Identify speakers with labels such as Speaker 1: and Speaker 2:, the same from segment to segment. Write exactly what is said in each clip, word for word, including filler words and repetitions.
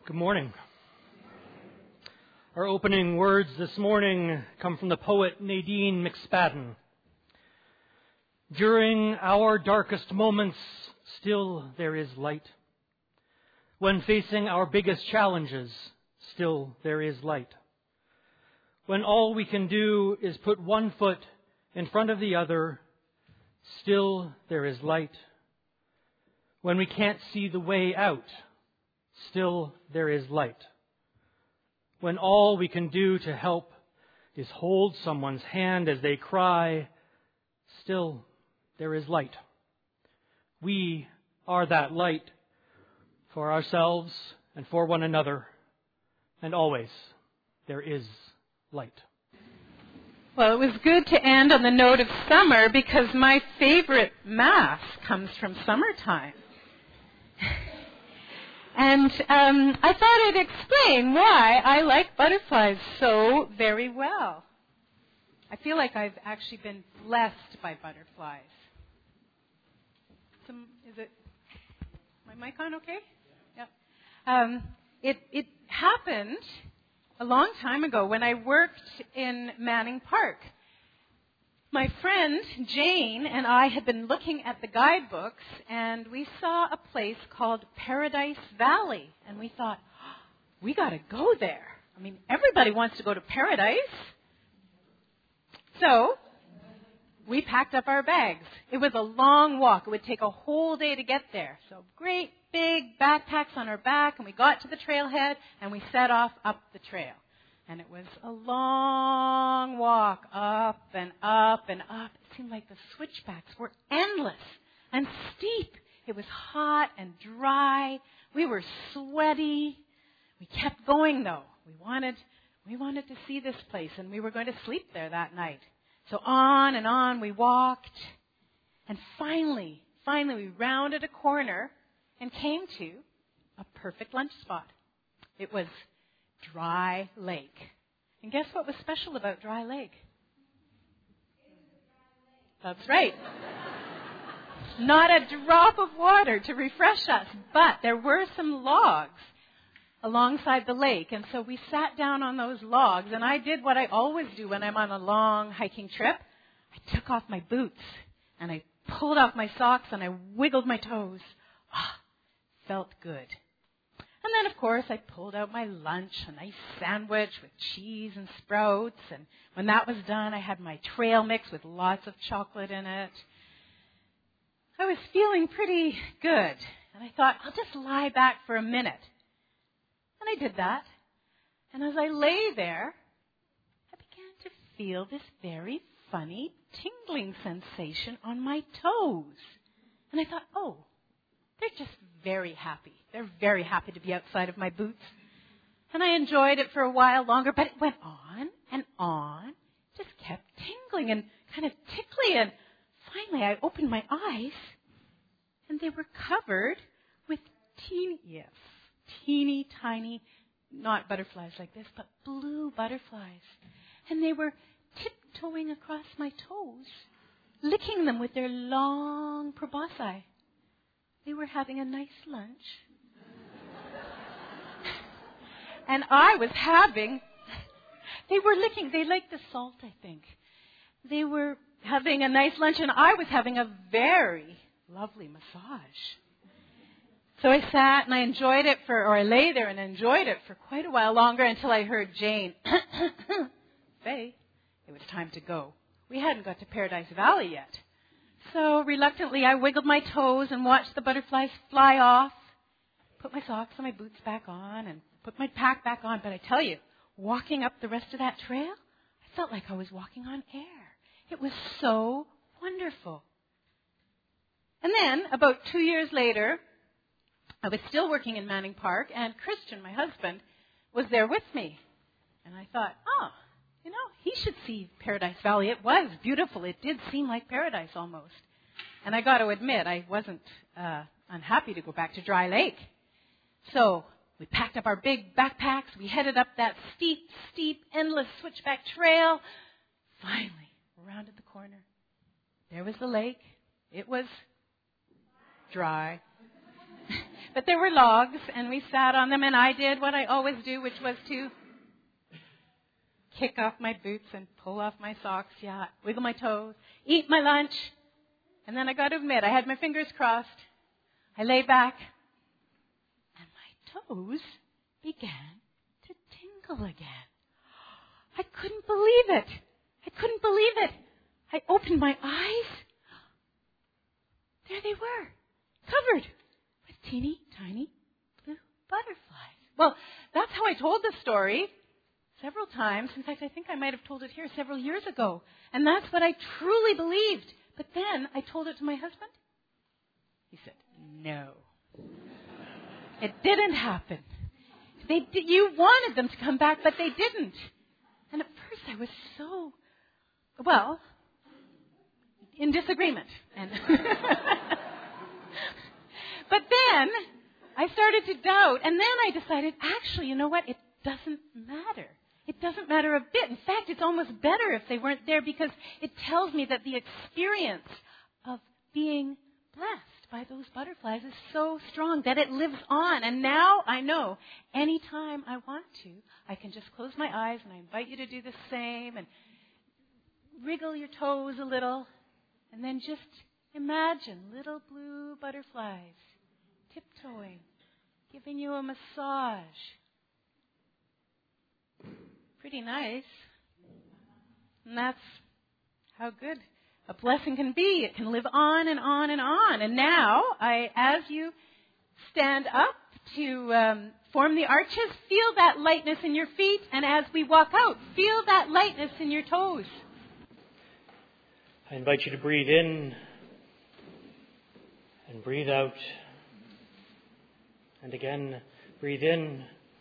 Speaker 1: Good morning. Our opening words this morning come from the poet Nadine McSpadden. During our darkest moments, still there is light. When facing our biggest challenges, still there is light. When all we can do is put one foot in front of the other, still there is light. When we can't see the way out, still there is light. When all we can do to help is hold someone's hand as they cry, still there is light. We are that light for ourselves and for one another, and always there is light.
Speaker 2: Well, it was good to end on the note of summer because my favorite Mass comes from summertime. And um, I thought I'd explain why I like butterflies so very well. I feel like I've actually been blessed by butterflies. Some, is it my mic on okay? Yeah. Um, it, it happened a long time ago when I worked in Manning Park. My friend Jane and I had been looking at the guidebooks, and we saw a place called Paradise Valley. And we thought, oh, we got to go there. I mean, everybody wants to go to paradise. So we packed up our bags. It was a long walk. It would take a whole day to get there. So great big backpacks on our back, and we got to the trailhead, and we set off up the trail. And it was a long walk up and up and up. It seemed like the switchbacks were endless and steep. It was hot and dry. We were sweaty. We kept going, though. We wanted, we wanted to see this place, and we were going to sleep there that night. So on and on we walked. And finally, finally we rounded a corner and came to a perfect lunch spot. It was Dry Lake. And guess what was special about Dry Lake? That's right. Not a drop of water to refresh us, but there were some logs alongside the lake. And so we sat down on those logs, and I did what I always do when I'm on a long hiking trip. I took off my boots, and I pulled off my socks, and I wiggled my toes. Ah, felt good. And then, of course, I pulled out my lunch, a nice sandwich with cheese and sprouts. And when that was done, I had my trail mix with lots of chocolate in it. I was feeling pretty good. And I thought, I'll just lie back for a minute. And I did that. And as I lay there, I began to feel this very funny tingling sensation on my toes. And I thought, oh, they're just very happy. They're very happy to be outside of my boots. And I enjoyed it for a while longer, but it went on and on, just kept tingling and kind of tickly. And finally I opened my eyes, and they were covered with teeny, yes, teeny tiny, not butterflies like this, but blue butterflies. And they were tiptoeing across my toes, licking them with their long proboscis. They were having a nice lunch. And I was having, they were licking, they liked the salt, I think. They were having a nice lunch, and I was having a very lovely massage. So I sat and I enjoyed it for, or I lay there and enjoyed it for quite a while longer until I heard Jane say it was time to go. We hadn't got to Paradise Valley yet. So reluctantly, I wiggled my toes and watched the butterflies fly off, put my socks and my boots back on, and put my pack back on. But I tell you, walking up the rest of that trail, I felt like I was walking on air. It was so wonderful. And then, about two years later, I was still working in Manning Park, and Christian, my husband, was there with me. And I thought, oh, you know, he should see Paradise Valley. It was beautiful. It did seem like paradise almost. And I got to admit, I wasn't uh, unhappy to go back to Dry Lake. So we packed up our big backpacks. We headed up that steep, steep, endless switchback trail. Finally, rounded the corner. There was the lake. It was dry. But there were logs, and we sat on them, and I did what I always do, which was to kick off my boots and pull off my socks, yeah, wiggle my toes, eat my lunch. And then I got to admit, I had my fingers crossed. I lay back, and my toes began to tingle again. I couldn't believe it. I couldn't believe it. I opened my eyes. There they were, covered with teeny tiny blue butterflies. Well, that's how I told the story several times. In fact, I think I might have told it here several years ago. And that's what I truly believed. But then I told it to my husband. He said, no. It didn't happen. They did, you wanted them to come back, but they didn't. And at first I was so, well, in disagreement. And but then I started to doubt. And then I decided, actually, you know what? It doesn't matter. It doesn't matter a bit. In fact, it's almost better if they weren't there, because it tells me that the experience of being blessed by those butterflies is so strong that it lives on. And now I know anytime I want to, I can just close my eyes, and I invite you to do the same and wriggle your toes a little, and then just imagine little blue butterflies tiptoeing, giving you a massage. Pretty nice. And that's how good a blessing can be. It can live on and on and on. And now, I, as you stand up to um, form the arches, feel that lightness in your feet. And as we walk out, feel that lightness in your toes.
Speaker 1: I invite you to breathe in and breathe out. And again, breathe in.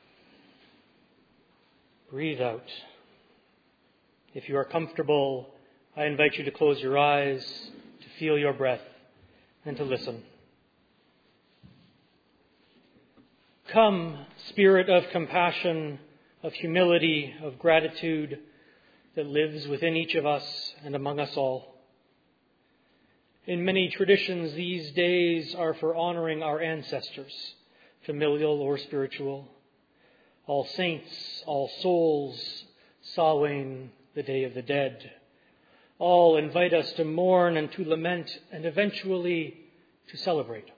Speaker 1: Breathe out. If you are comfortable, I invite you to close your eyes, to feel your breath, and to listen. Come, Spirit of compassion, of humility, of gratitude that lives within each of us and among us all. In many traditions, these days are for honoring our ancestors, familial or spiritual. All Saints, All Souls, Samhain, the Day of the Dead. All invite us to mourn and to lament and eventually to celebrate.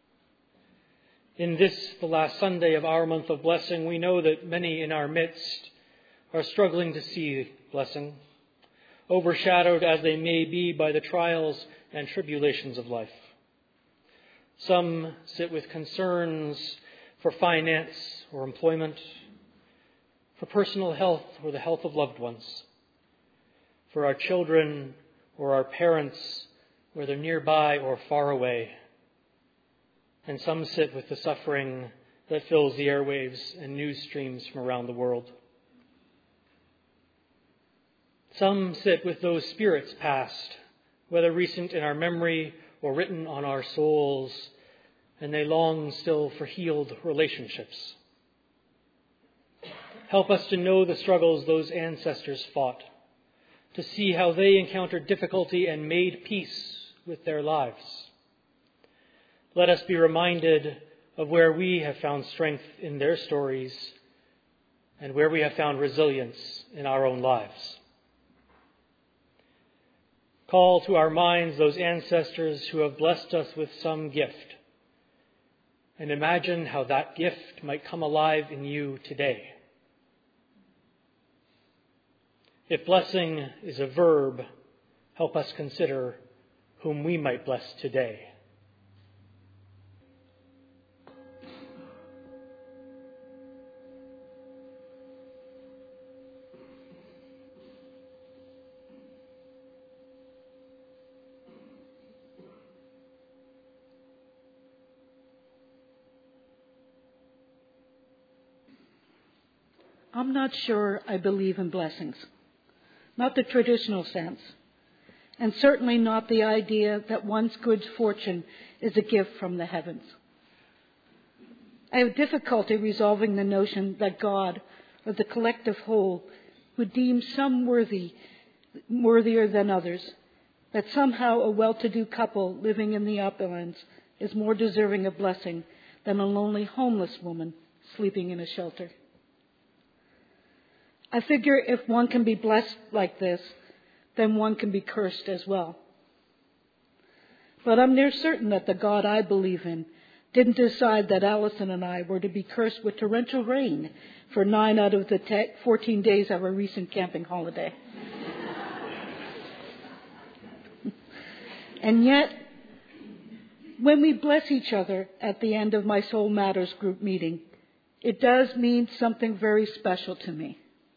Speaker 1: In this, the last Sunday of our month of blessing, we know that many in our midst are struggling to see blessing, overshadowed as they may be by the trials and tribulations of life. Some sit with concerns for finance or employment, for personal health or the health of loved ones, for our children or our parents, whether nearby or far away. And some sit with the suffering that fills the airwaves and news streams from around the world. Some sit with those spirits past, whether recent in our memory or written on our souls, and they long still for healed relationships. Help us to know the struggles those ancestors fought, to see how they encountered difficulty and made peace with their lives. Let us be reminded of where we have found strength in their stories and where we have found resilience in our own lives. Call to our minds those ancestors who have blessed us with some gift, and imagine how that gift might come alive in you today. If blessing is a verb, help us consider whom we might bless today.
Speaker 3: I'm not sure I believe in blessings. Not the traditional sense, and certainly not the idea that one's good fortune is a gift from the heavens. I have difficulty resolving the notion that God, or the collective whole, would deem some worthy, worthier than others, that somehow a well-to-do couple living in the uplands is more deserving of blessing than a lonely homeless woman sleeping in a shelter. I figure if one can be blessed like this, then one can be cursed as well. But I'm near certain that the God I believe in didn't decide that Allison and I were to be cursed with torrential rain for nine out of the fourteen days of our recent camping holiday. And yet, when we bless each other at the end of my Soul Matters group meeting, it does mean something very special to me.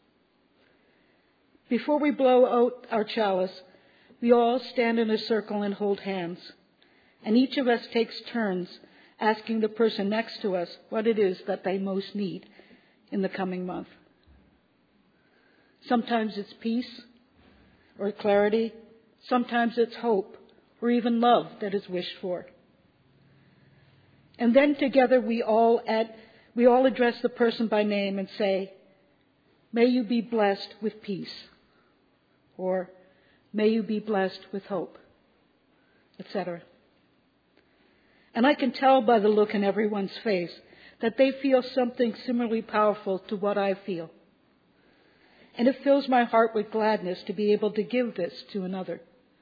Speaker 3: Before we blow out our chalice, we all stand in a circle and hold hands. And each of us takes turns asking the person next to us what it is that they most need in the coming month. Sometimes it's peace or clarity. Sometimes it's hope or even love that is wished for. And then together we all add, we all address the person by name and say, "May you be blessed with peace," or "May you be blessed with hope," et cetera. And I can tell by the look in everyone's face that they feel something similarly powerful to what I feel. And it fills my heart with gladness to be able to give this to another.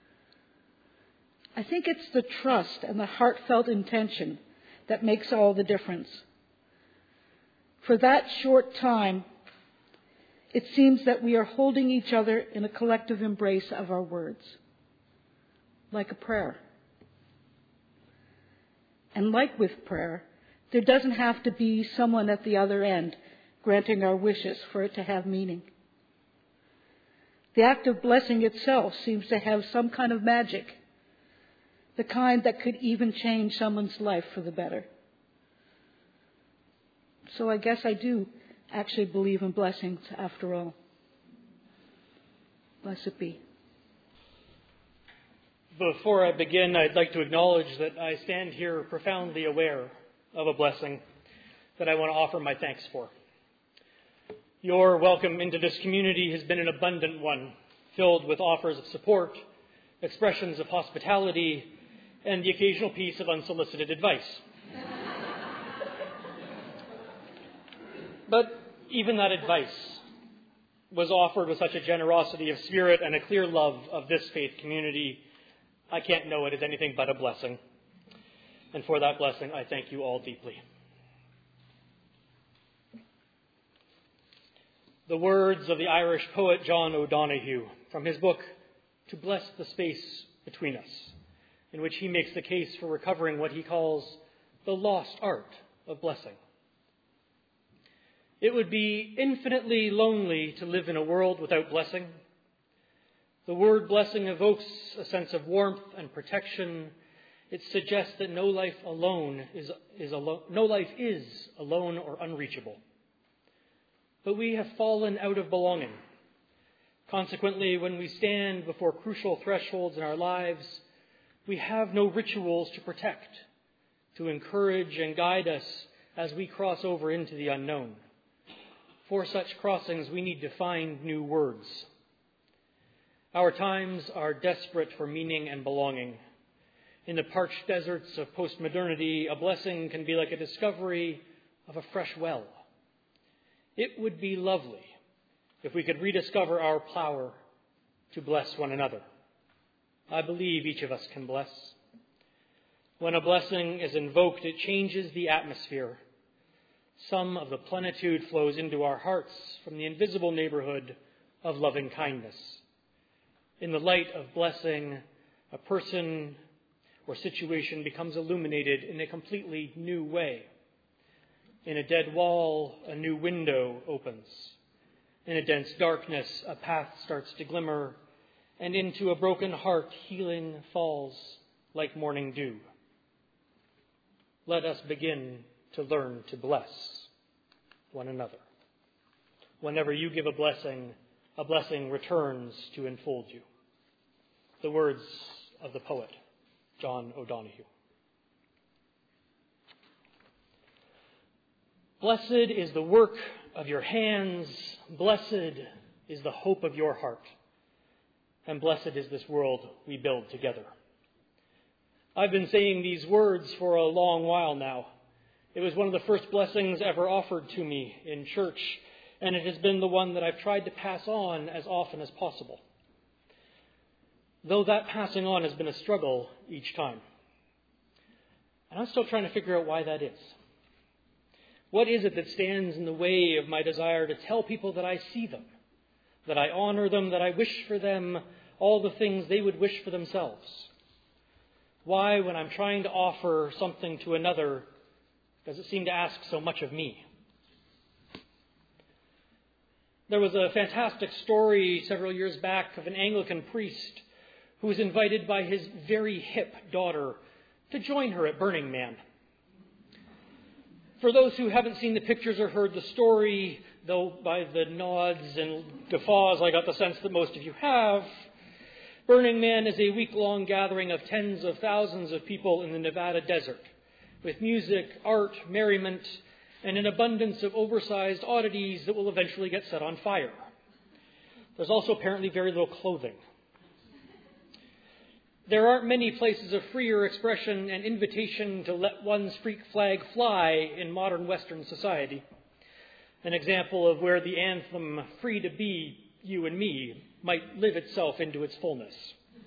Speaker 3: I think it's the trust and the heartfelt intention that makes all the difference. For that short time, it seems that we are holding each other in a collective embrace of our words, like a prayer. And like with prayer, there doesn't have to be someone at the other end granting our wishes for it to have meaning. The act of blessing itself seems to have some kind of magic, the kind that could even change someone's life for the better. So I guess I do actually believe in blessings after all. Blessed be.
Speaker 1: Before I begin, I'd like to acknowledge that I stand here profoundly aware of a blessing that I want to offer my thanks for. Your welcome into this community has been an abundant one, filled with offers of support, expressions of hospitality, and the occasional piece of unsolicited advice. But even that advice was offered with such a generosity of spirit and a clear love of this faith community, I can't know it as anything but a blessing. And for that blessing, I thank you all deeply. The words of the Irish poet John O'Donoghue from his book, To Bless the Space Between Us, in which he makes the case for recovering what he calls the lost art of blessing. It would be infinitely lonely to live in a world without blessing. The word blessing evokes a sense of warmth and protection. It suggests that no life alone is, is alone, no life is alone or unreachable. But we have fallen out of belonging. Consequently, when we stand before crucial thresholds in our lives, we have no rituals to protect, to encourage and guide us as we cross over into the unknown. For such crossings, we need to find new words. Our times are desperate for meaning and belonging. In the parched deserts of postmodernity, a blessing can be like a discovery of a fresh well. It would be lovely if we could rediscover our power to bless one another. I believe each of us can bless. When a blessing is invoked, it changes the atmosphere. Some of the plenitude flows into our hearts from the invisible neighborhood of loving kindness. In the light of blessing, a person or situation becomes illuminated in a completely new way. In a dead wall, a new window opens. In a dense darkness, a path starts to glimmer, and into a broken heart, healing falls like morning dew. Let us begin to learn to bless one another. Whenever you give a blessing, a blessing returns to enfold you. The words of the poet, John O'Donoghue. Blessed is the work of your hands. Blessed is the hope of your heart. And blessed is this world we build together. I've been saying these words for a long while now, It was one of the first blessings ever offered to me in church, and it has been the one that I've tried to pass on as often as possible. Though that passing on has been a struggle each time. And I'm still trying to figure out why that is. What is it that stands in the way of my desire to tell people that I see them, that I honor them, that I wish for them all the things they would wish for themselves? Why, when I'm trying to offer something to another, does it seem to ask so much of me? There was a fantastic story several years back of an Anglican priest who was invited by his very hip daughter to join her at Burning Man. For those who haven't seen the pictures or heard the story, though by the nods and guffaws I got the sense that most of you have, Burning Man is a week-long gathering of tens of thousands of people in the Nevada desert, with music, art, merriment, and an abundance of oversized oddities that will eventually get set on fire. There's also apparently very little clothing. There aren't many places of freer expression and invitation to let one's freak flag fly in modern Western society. An example of where the anthem, "Free to be you and me," might live itself into its fullness.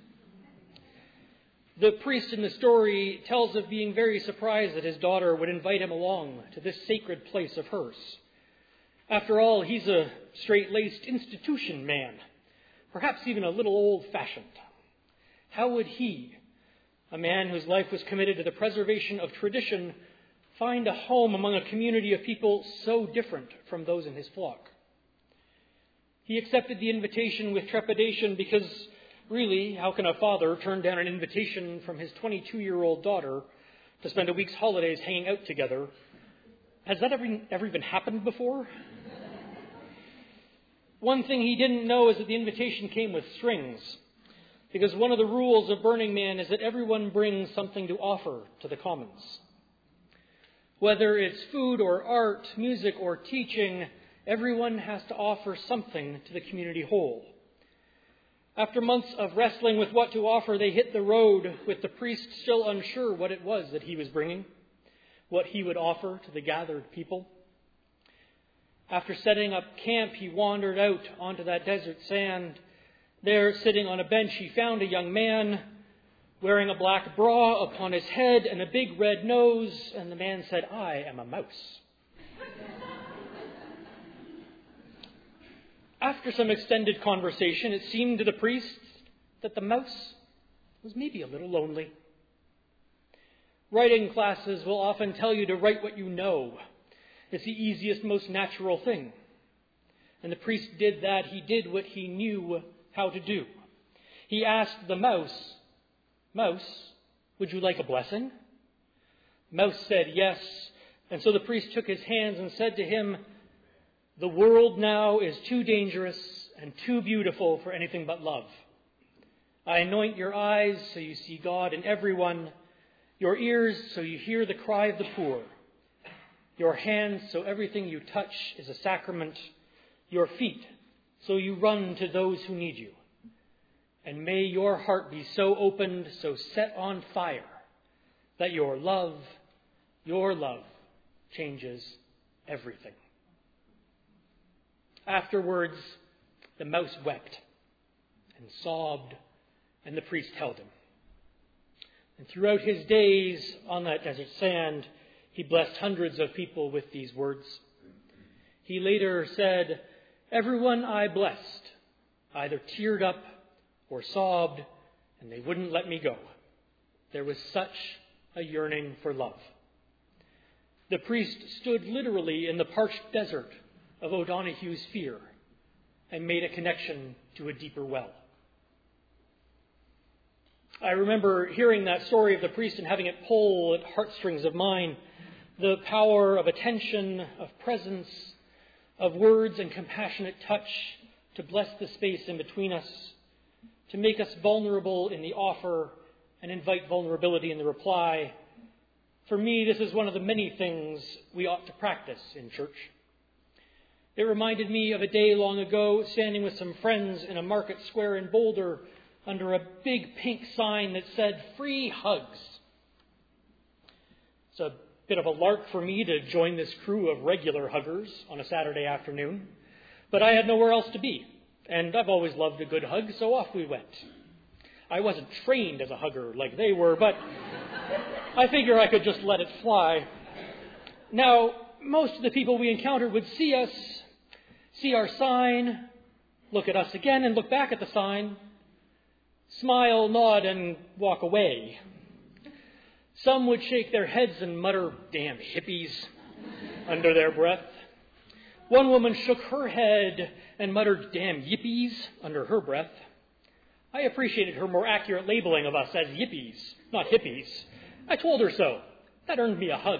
Speaker 1: The priest in the story tells of being very surprised that his daughter would invite him along to this sacred place of hers. After all, he's a straight-laced institution man, perhaps even a little old-fashioned. How would he, a man whose life was committed to the preservation of tradition, find a home among a community of people so different from those in his flock? He accepted the invitation with trepidation because, really, how can a father turn down an invitation from his twenty-two-year-old daughter to spend a week's holidays hanging out together? Has that ever, ever even happened before? One thing he didn't know is that the invitation came with strings, because one of the rules of Burning Man is that everyone brings something to offer to the commons. Whether it's food or art, music or teaching, everyone has to offer something to the community whole. After months of wrestling with what to offer, they hit the road with the priest still unsure what it was that he was bringing, what he would offer to the gathered people. After setting up camp, he wandered out onto that desert sand. There, sitting on a bench, he found a young man wearing a black bra upon his head and a big red nose, and the man said, "I am a mouse." After some extended conversation, it seemed to the priest that the mouse was maybe a little lonely. Writing classes will often tell you to write what you know. It's the easiest, most natural thing. And the priest did that. He did what he knew how to do. He asked the mouse, "Mouse, would you like a blessing?" Mouse said yes, and so the priest took his hands and said to him, "The world now is too dangerous and too beautiful for anything but love. I anoint your eyes so you see God in everyone, your ears so you hear the cry of the poor, your hands so everything you touch is a sacrament, your feet so you run to those who need you. And may your heart be so opened, so set on fire, that your love, your love changes everything." Afterwards, the mouse wept and sobbed, and the priest held him. And throughout his days on that desert sand, he blessed hundreds of people with these words. He later said, "Everyone I blessed either teared up or sobbed, and they wouldn't let me go. There was such a yearning for love." The priest stood literally in the parched desert of O'Donoghue's fear and made a connection to a deeper well. I remember hearing that story of the priest and having it pull at heartstrings of mine, the power of attention, of presence, of words and compassionate touch to bless the space in between us, to make us vulnerable in the offer and invite vulnerability in the reply. For me, this is one of the many things we ought to practice in church. It reminded me of a day long ago standing with some friends in a market square in Boulder under a big pink sign that said, "Free hugs." It's a bit of a lark for me to join this crew of regular huggers on a Saturday afternoon, but I had nowhere else to be, and I've always loved a good hug, so off we went. I wasn't trained as a hugger like they were, but I figure I could just let it fly. Now, most of the people we encountered would see us, see our sign, look at us again and look back at the sign, smile, nod, and walk away. Some would shake their heads and mutter, "Damn hippies," under their breath. One woman shook her head and muttered, "Damn yippies," under her breath. I appreciated her more accurate labeling of us as yippies, not hippies. I told her so. That earned me a hug.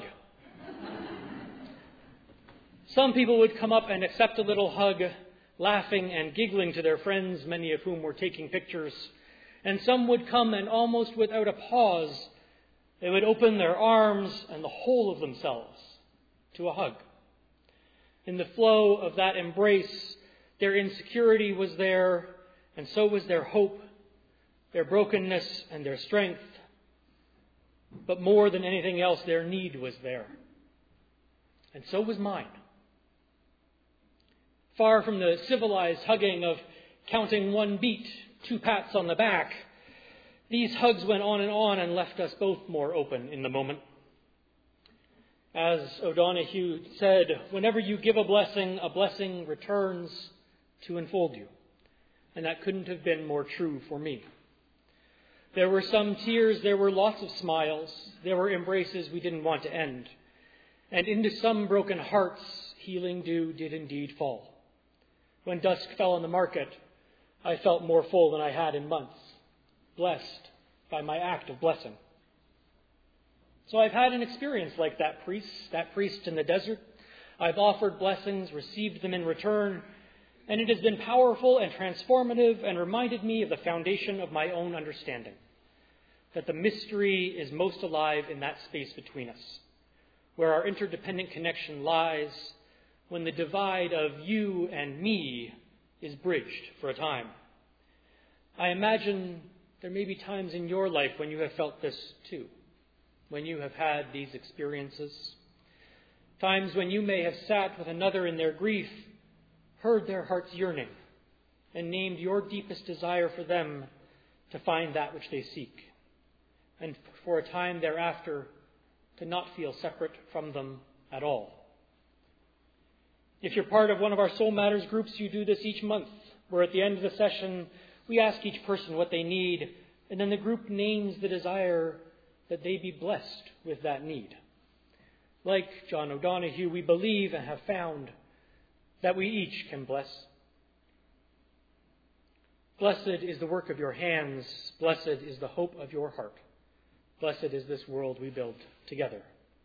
Speaker 1: Some people would come up and accept a little hug, laughing and giggling to their friends, many of whom were taking pictures. And some would come and almost without a pause, they would open their arms and the whole of themselves to a hug. In the flow of that embrace, their insecurity was there, and so was their hope, their brokenness, and their strength. But more than anything else, their need was there. And so was mine. Far from the civilized hugging of counting one beat, two pats on the back, these hugs went on and on and left us both more open in the moment. As O'Donohue said, whenever you give a blessing, a blessing returns to enfold you. And that couldn't have been more true for me. There were some tears, there were lots of smiles, there were embraces we didn't want to end. And into some broken hearts, healing dew did indeed fall. When dusk fell on the market, I felt more full than I had in months, blessed by my act of blessing. So I've had an experience like that priest, that priest in the desert. I've offered blessings, received them in return, and it has been powerful and transformative and reminded me of the foundation of my own understanding, that the mystery is most alive in that space between us, where our interdependent connection lies, when the divide of you and me is bridged for a time. I imagine there may be times in your life when you have felt this too, when you have had these experiences, times when you may have sat with another in their grief, heard their heart's yearning, and named your deepest desire for them to find that which they seek, and for a time thereafter to not feel separate from them at all. If you're part of one of our Soul Matters groups, you do this each month, where at the end of the session, we ask each person what they need, and then the group names the desire that they be blessed with that need. Like John O'Donohue, we believe and have found that we each can bless. Blessed is the work of your hands. Blessed is the hope of your heart. Blessed is this world we build together.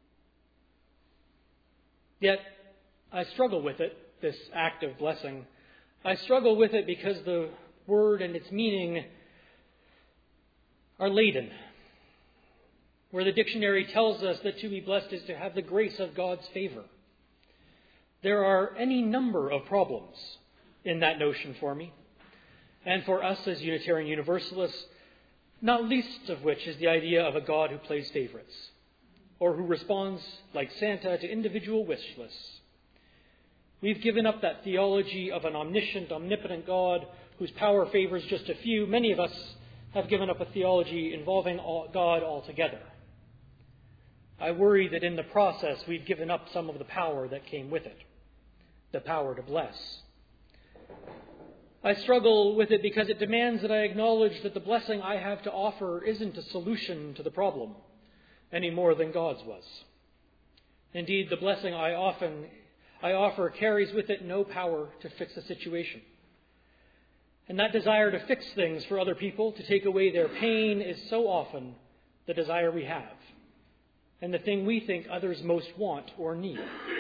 Speaker 1: Yet, I struggle with it, this act of blessing. I struggle with it because the word and its meaning are laden. Where the dictionary tells us that to be blessed is to have the grace of God's favor. There are any number of problems in that notion for me, and for us as Unitarian Universalists, not least of which is the idea of a God who plays favorites, or who responds like Santa to individual wish lists. We've given up that theology of an omniscient, omnipotent God whose power favors just a few. Many of us have given up a theology involving God altogether. I worry that in the process we've given up some of the power that came with it, the power to bless. I struggle with it because it demands that I acknowledge that the blessing I have to offer isn't a solution to the problem any more than God's was. Indeed, the blessing I often I offer carries with it no power to fix a situation. And that desire to fix things for other people, to take away their pain, is so often the desire we have, and the thing we think others most want or need.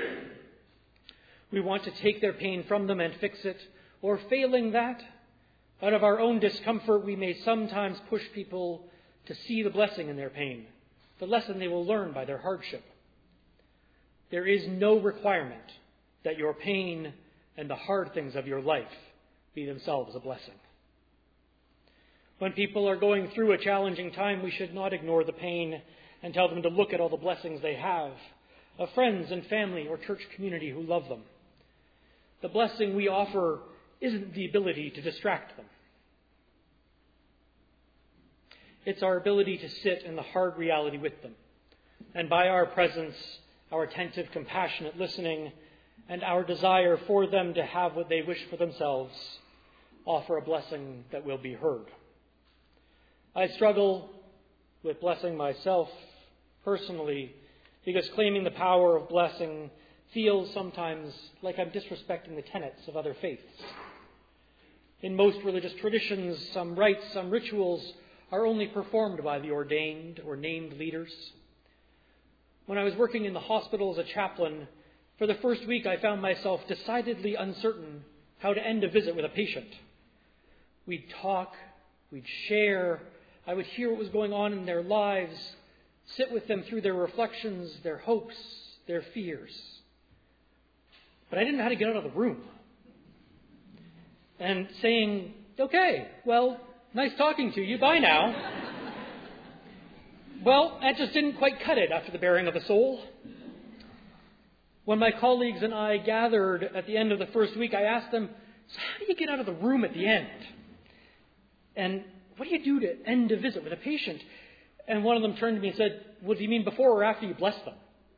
Speaker 1: We want to take their pain from them and fix it, or failing that, out of our own discomfort, we may sometimes push people to see the blessing in their pain, the lesson they will learn by their hardship. There is no requirement that your pain and the hard things of your life be themselves a blessing. When people are going through a challenging time, we should not ignore the pain and tell them to look at all the blessings they have of friends and family or church community who love them. The blessing we offer isn't the ability to distract them. It's our ability to sit in the hard reality with them, and by our presence, our attentive, compassionate listening, and our desire for them to have what they wish for themselves, offer a blessing that will be heard. I struggle with blessing myself personally because claiming the power of blessing feels sometimes like I'm disrespecting the tenets of other faiths. In most religious traditions, some rites, some rituals are only performed by the ordained or named leaders. When I was working in the hospital as a chaplain, for the first week I found myself decidedly uncertain how to end a visit with a patient. We'd talk, we'd share, I would hear what was going on in their lives, sit with them through their reflections, their hopes, their fears. But I didn't know how to get out of the room. And saying, okay, well, nice talking to you, bye now. Well, that just didn't quite cut it after the bearing of a soul. When my colleagues and I gathered at the end of the first week, I asked them, so how do you get out of the room at the end? And what do you do to end a visit with a patient? And one of them turned to me and said, well, do you mean before or after you bless them?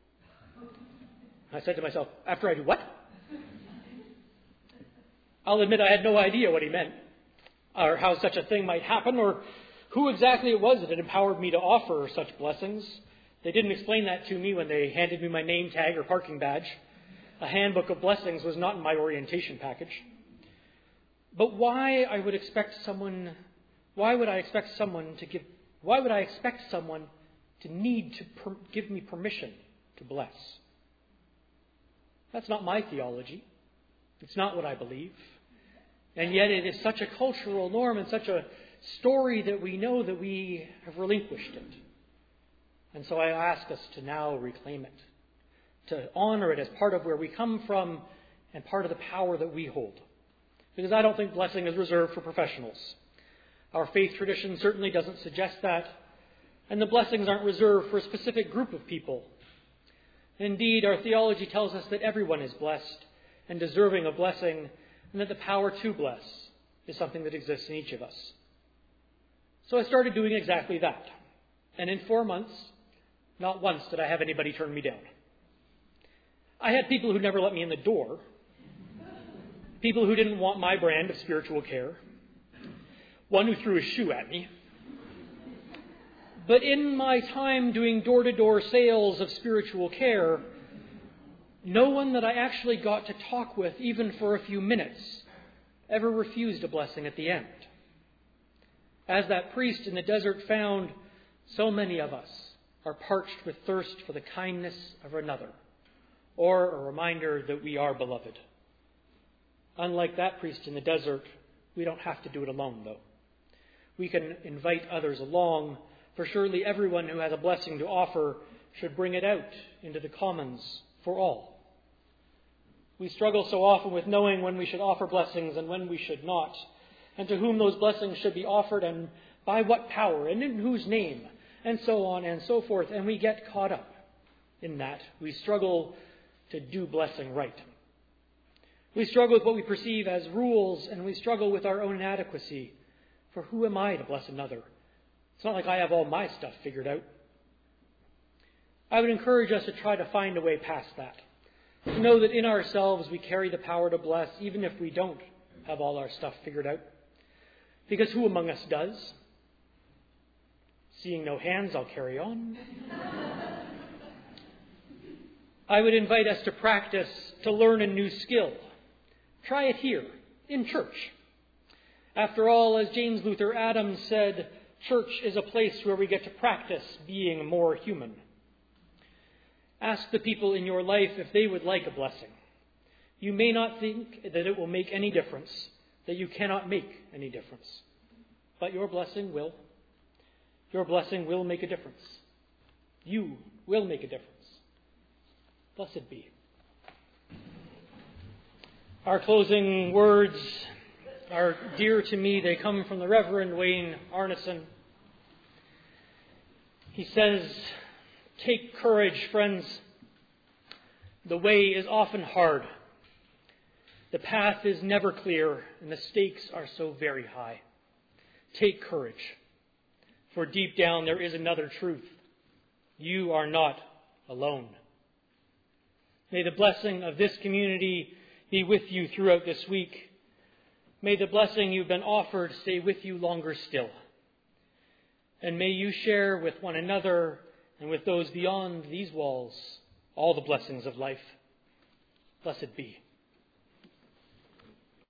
Speaker 1: I said to myself, after I do what? I'll admit I had no idea what he meant, or how such a thing might happen, or who exactly it was that had empowered me to offer such blessings. They didn't explain that to me when they handed me my name tag or parking badge. A handbook of blessings was not in my orientation package. But why I would expect someone, why would I expect someone to give, why would I expect someone to need to per, give me permission to bless? That's not my theology. It's not what I believe. And yet it is such a cultural norm and such a story that we know that we have relinquished it. And so I ask us to now reclaim it, to honor it as part of where we come from and part of the power that we hold. Because I don't think blessing is reserved for professionals. Our faith tradition certainly doesn't suggest that. And the blessings aren't reserved for a specific group of people. Indeed, our theology tells us that everyone is blessed and deserving of blessing, and that the power to bless is something that exists in each of us. So I started doing exactly that. And in four months, not once did I have anybody turn me down. I had people who never let me in the door, people who didn't want my brand of spiritual care, one who threw a shoe at me. But in my time doing door-to-door sales of spiritual care, no one that I actually got to talk with, even for a few minutes, ever refused a blessing at the end. As that priest in the desert found, so many of us are parched with thirst for the kindness of another, or a reminder that we are beloved. Unlike that priest in the desert, we don't have to do it alone, though. We can invite others along, for surely everyone who has a blessing to offer should bring it out into the commons for all. We struggle so often with knowing when we should offer blessings and when we should not, and to whom those blessings should be offered and by what power and in whose name, and so on and so forth, and we get caught up in that. We struggle to do blessing right. We struggle with what we perceive as rules, and we struggle with our own inadequacy. For who am I to bless another? It's not like I have all my stuff figured out. I would encourage us to try to find a way past that. To know that in ourselves we carry the power to bless, even if we don't have all our stuff figured out. Because who among us does? Seeing no hands, I'll carry on. I would invite us to practice, to learn a new skill. Try it here, in church. After all, as James Luther Adams said, church is a place where we get to practice being more human. Ask the people in your life if they would like a blessing. You may not think that it will make any difference, that you cannot make any difference. But your blessing will. Your blessing will make a difference. You will make a difference. Blessed be. Our closing words are dear to me. They come from the Reverend Wayne Arneson. He says, Take courage, friends. The way is often hard. The path is never clear, and the stakes are so very high. Take courage, for deep down there is another truth. You are not alone. May the blessing of this community be with you throughout this week. May the blessing you've been offered stay with you longer still. And may you share with one another and with those beyond these walls all the blessings of life. Blessed be.